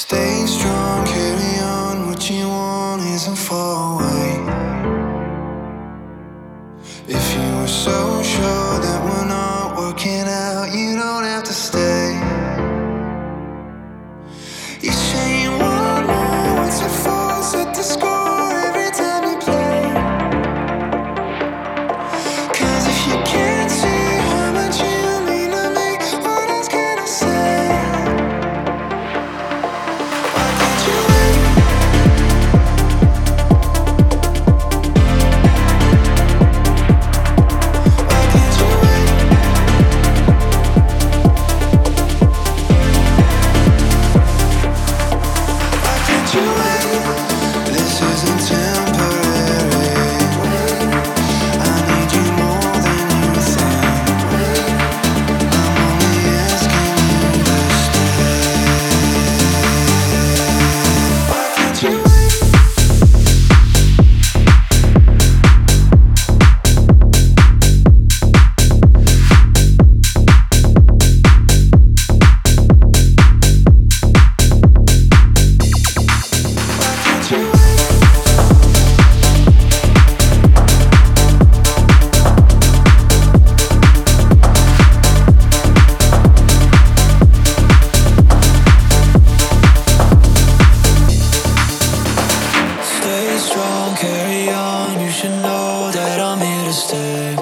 Stay strong, carry on. What you want isn't far away. If you were so sure that we're not working out, you don't have to stay. You say you want more. What's it for? Set the score every time you play. 'Cause if you can't see how much you mean to me, what else can I say? Why can't you wait? Why can't you wait? Why can't you wait? This isn't temporary. I need you more than you think. I'm only asking you to stay. Why can't you wait? Why can't you wait? Stay strong, carry on. You should know that I'm here to stay.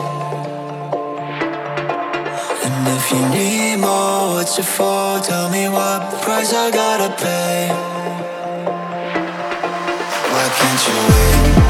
And if you need more, what's it for? Tell me what price I gotta pay. Why can't you wait?